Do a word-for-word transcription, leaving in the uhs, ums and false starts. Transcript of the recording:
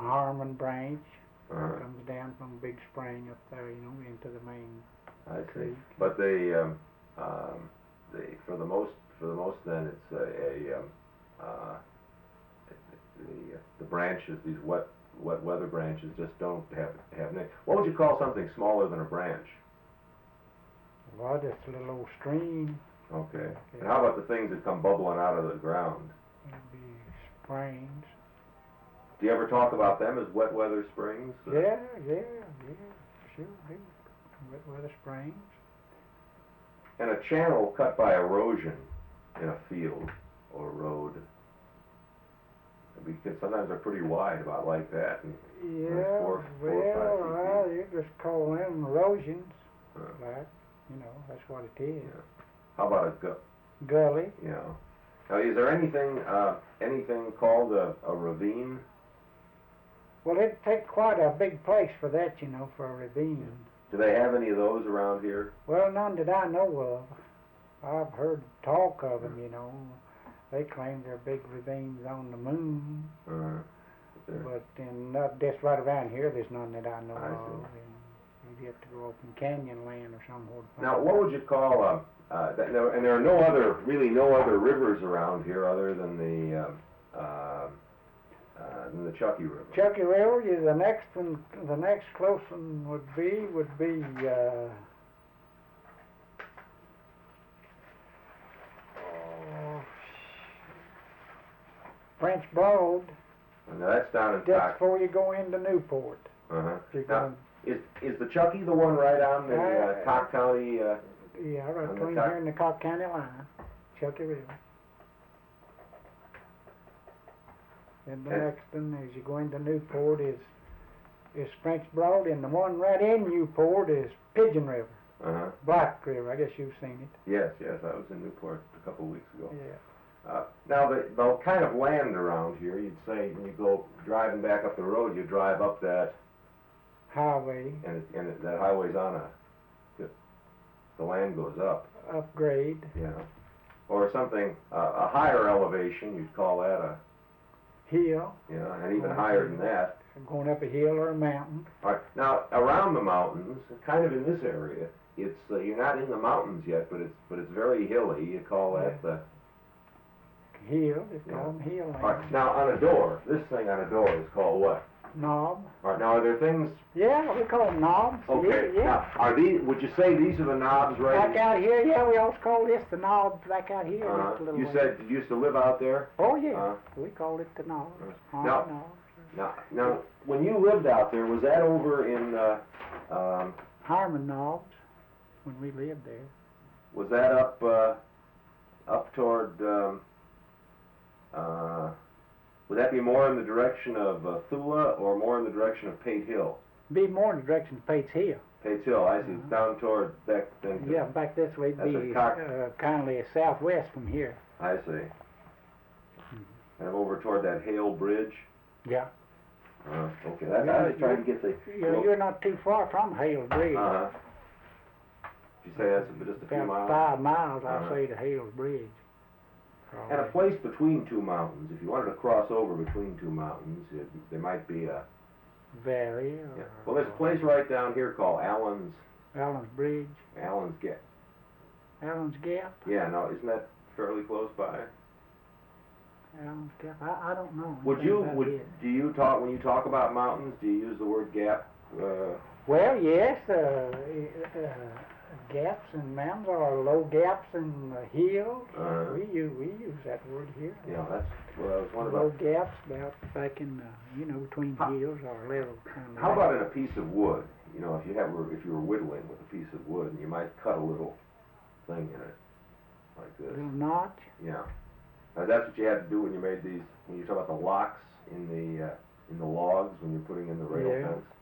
Harmon Branch. Uh-huh. Comes down from a big spring up there, you know, into the main I see. creek. But they, um, um, they, for the most, for the most, then it's a, a um, uh, the the branches, these wet wet weather branches, just don't have have names. What would you call something smaller than a branch? Well, just a little old stream. Okay. Okay. And how about the things that come bubbling out of the ground? It'd be springs. Do you ever talk about them as wet weather springs? Uh, Yeah, yeah, yeah, sure do. Wet weather springs. And a channel cut by erosion in a field or road. Because sometimes they're pretty wide, about like that. And Yeah, four, four well, or five well, you just call them erosions. Uh, Like, you know, that's what it is. Yeah. How about a gu- Gully. you know? Now, is there anything uh, anything called a, a ravine? Well, it'd take quite a big place for that, you know, for a ravine. Do they have any of those around here? Well, none that I know of. I've heard talk of them, you know. They claim they're big ravines on the moon, Uh, there- but in not just right around here, there's none that I know I of. see. And you'd have to go up in Canyonland or somewhere. to find Now, it. what would you call a? Uh, that, no, and there are no other, really, no other rivers around here other than the um, uh, uh, than the Chucky River. Chucky River, yeah, the next one, the next close one would be, would be, uh, oh, French Broad, Now that's down in just Cock. before you go into Newport. Uh-huh. If you're Now, going, is is the Chucky the one right on the uh, Uh, Cock County? Uh, yeah, right on the between Cock- here and the Cock County line, Chucky River. And the And- next one, as you go into Newport, is is French Broad, and the one right in Newport is Pigeon River, uh-huh. Black River. I guess you've seen it. Yes, yes, I was in Newport a couple of weeks ago. Yeah. Uh, now, the, the kind of land around here, you'd say when you go driving back up the road, you drive up that, Highway, and, it, and it, that highway's on a, the, the land goes up, upgrade, you know. Or something, uh, a higher elevation, you'd call that a, hill, you know, and even higher than that. going up a hill or a mountain. All right, now, around the mountains, kind of in this area, it's, uh, you're not in the mountains yet, but it's, but it's very hilly, you call that the, Hill, it's Yeah. called hill all right, land. now, on a door, this thing on a door is called what? Knob. All right, now, are there things, Yeah, we call them knobs. okay, Yeah, yeah. now, are these, would you say these are the knobs right? Back out here, yeah, we always call this the knob back out here. Uh, just a little you way. said you used to live out there? Oh, yeah, Uh, we call it the knob. Now- Knob, knob. now, now, when you lived out there, was that over in, uh, um, Harmon knobs, when we lived there. was that up, uh, up toward, um, uh, would that be more in the direction of uh, Thula or more in the direction of Pate Hill? Be more in the direction of Pates Hill. Pate Hill, I see, Uh-huh. down toward that, then. Yeah, back this way, it'd That's a be cock- uh, kindly southwest from here. I see. And over toward that Hale Bridge? Yeah. Uh, okay, that, I was trying to get the. You're, you're not too far from Hale Bridge. Uh-huh. You say that's just a few About miles? five miles, I'd Uh-huh. say, to Hale Bridge. And a place between two mountains, if you wanted to cross over between two mountains, it, there might be a, Valley. Or, yeah. Well, there's a place right down here called Allen's, Allen's Bridge, Allen's Gap. Allen's Gap, Yeah, no, isn't that fairly close by? Allen's Gap. I, I don't know. Would anything you, about would, it. do you talk, when you talk about mountains, do you use the word gap? Uh, Well, yes, uh, uh, gaps and mountains are low gaps and uh, hills. Uh-huh. We use we use that word here. you know, that's what I was wondering Low about. gaps about back in uh, you know between How- hills or level kind of. How about in a piece of wood? You know, if you have, if you were whittling with a piece of wood, and you might cut a little thing in it, like a this. little notch? Yeah. Now, that's what you had to do when you made these, when you talk about the locks in the, uh, in the logs, when you're putting in the rail Yeah. fence.